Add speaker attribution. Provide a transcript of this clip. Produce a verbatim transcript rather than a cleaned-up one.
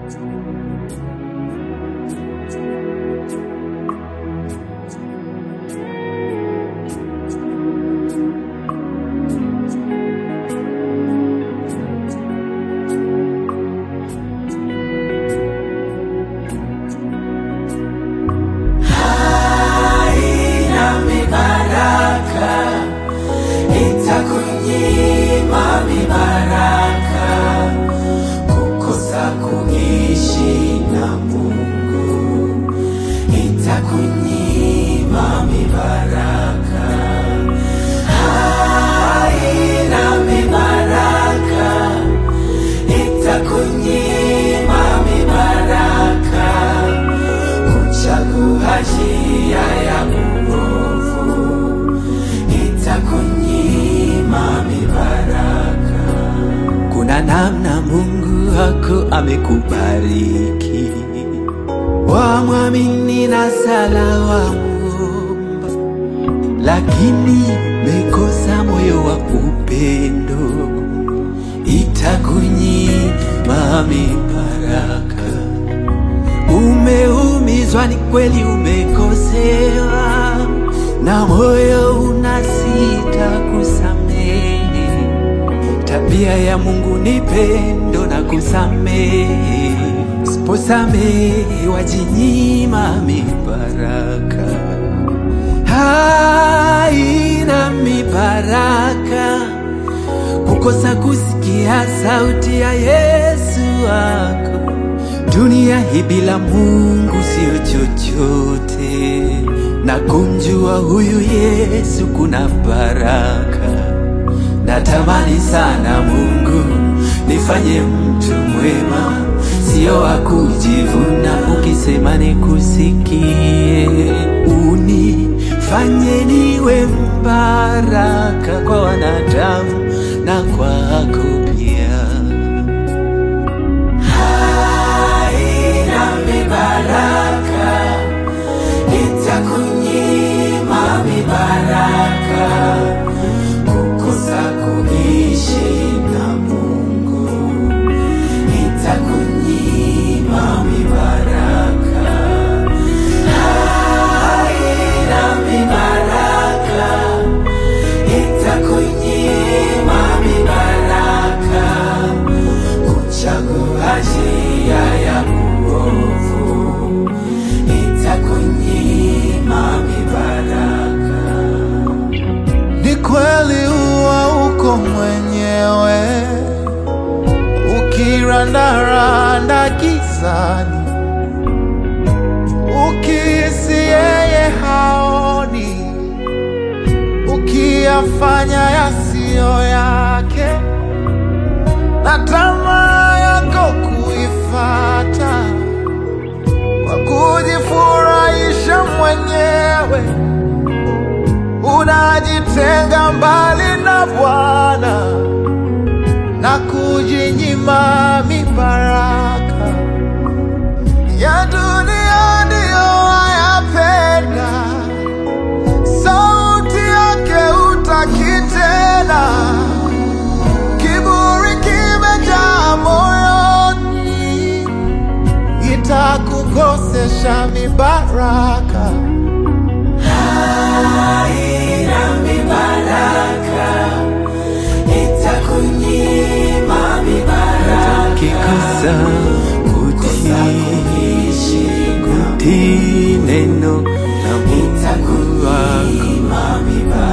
Speaker 1: Itakunyima mibaraka kukosa kuishi na Mungu. Itakunyima mibaraka, haina mibaraka. Itakunyima mibaraka kuchagua njia ya uovu. Itakunyima mibaraka.
Speaker 2: Kuna namna Mungu wako amekubariki, wamwamini na sala wamuomba, lakini mekosa moyo wa upendo. Itakunyima mibaraka. Umeumizwa, ni kweli umekosewa, na moyo unasita kusamehe. Tabia ya Mungu ni pendo na kusamehe. Usiposamehe wajinyima mibaraka. Haina mibaraka kukosa kusikia sauti ya Yesu wako. Dunia hii bila Mungu sio chochote, na kumjua huyu Yesu kuna baraka. Natamani sana Mungu nifanye mtu mwema, sio wa kujivuna. Ukisema nikusikie, unifanye niwe mbaraka kwa wanadamu na kwako pia.
Speaker 1: Haina mibaraka, itakunyima mibaraka kukosa kuishi na Mungu. Itakunyima mibaraka, haina mibaraka. Itakunyima mibaraka kuchagua njia ya uovu. Itakunyima mibaraka.
Speaker 3: Ni kweli huwa uko mwenyewe, ukirandaranda gizani, ukihisi yeye haoni, ukiyafanya yasiyo yake, na tamaa yako kuifata kwa kujifurahisha mwenyewe. Unajitenga mbali na Bwana na kujinyima mibaraka ya dunia. Ndiyo wayapenda, sauti yake hutaki tena. Kiburi kimejaa moyoni, itakukosesha mibaraka.
Speaker 1: Haina mibaraka, itakunyima mibaraka.
Speaker 2: Ukikosa kutii neno la Mungu wako,